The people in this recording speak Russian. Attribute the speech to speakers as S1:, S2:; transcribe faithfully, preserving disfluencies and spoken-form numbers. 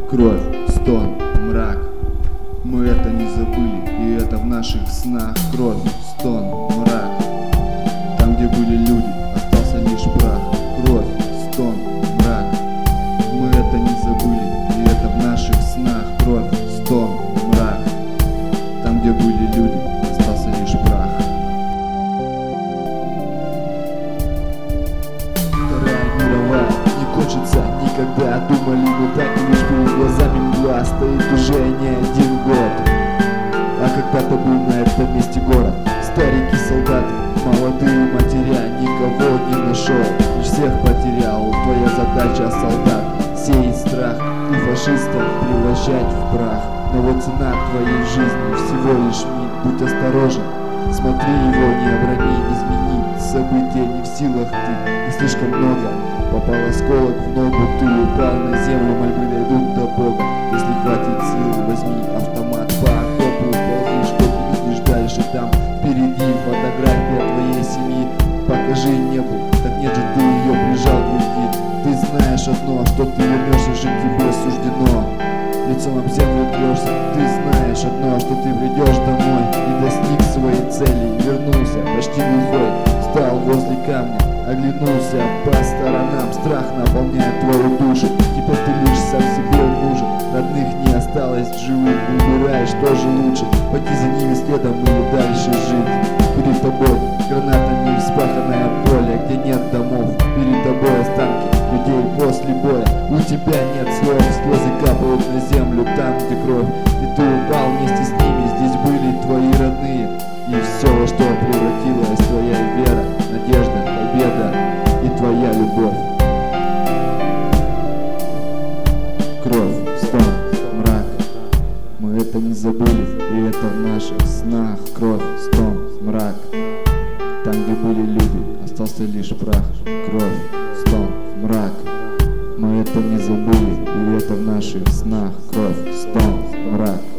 S1: Кровь, стон, мрак. Мы это не забыли, и это в наших снах. Кровь, стон, мрак. Там, где были люди, остался лишь прах. Кровь, стон, мрак. Мы это не забыли, и это в наших снах. Кровь, стон, мрак. Там, где были люди, остался лишь прах. Вторая мировая не кончится никогда. Думали мы так, и лишь перед глазами мгла. Стоит уже не один год, а когда-то был на этом месте город. Старики, солдаты, молодые матеря, никого не нашел, лишь всех потерял. Твоя задача, солдат, сеять страх и фашистов превращать в прах. Но вот цена твоей жизни всего лишь миг. Будь осторожен, смотри его, не оброни, измени события не в силах ты. Не слишком много, попал осколок в ногу, ты упал на землю, мольбы дойдут до Бога. Если хватит сил, возьми автомат по окопу, ползи, что ты видишь дальше там впереди. Фотография твоей семьи, покажи небу, так нет же, ты ее прижал к груди. Ты знаешь одно, что ты вернешься, жить тебе суждено. Лицом об землю трешься, ты знаешь одно, что ты придешь домой и достиг своей цели. Вернулся почти глухой, встал возле камня, оглянулся по сторонам. Страх наполняет твою душу, теперь ты лишь сам себе нужен. Родных не осталось в живых, выбирай, что же лучше, пойти за ними следом или дальше жить. Перед тобой гранатами вспаханное поле, где нет домов, перед тобой останки людей после боя. У тебя нет слов, слезы капают на землю там, где кровь, и ты упал вместе с ними. Здесь были твои родные, и все, во что превратилась твоя вера, надежда, победа и твоя любовь. Кровь, стон, мрак. Мы это не забыли, и это в наших снах. Кровь, стон, мрак. Там, где были люди, остался лишь прах. Кровь, стон, мрак. Мы это не забыли, и это в наших снах. Кровь, стон, мрак.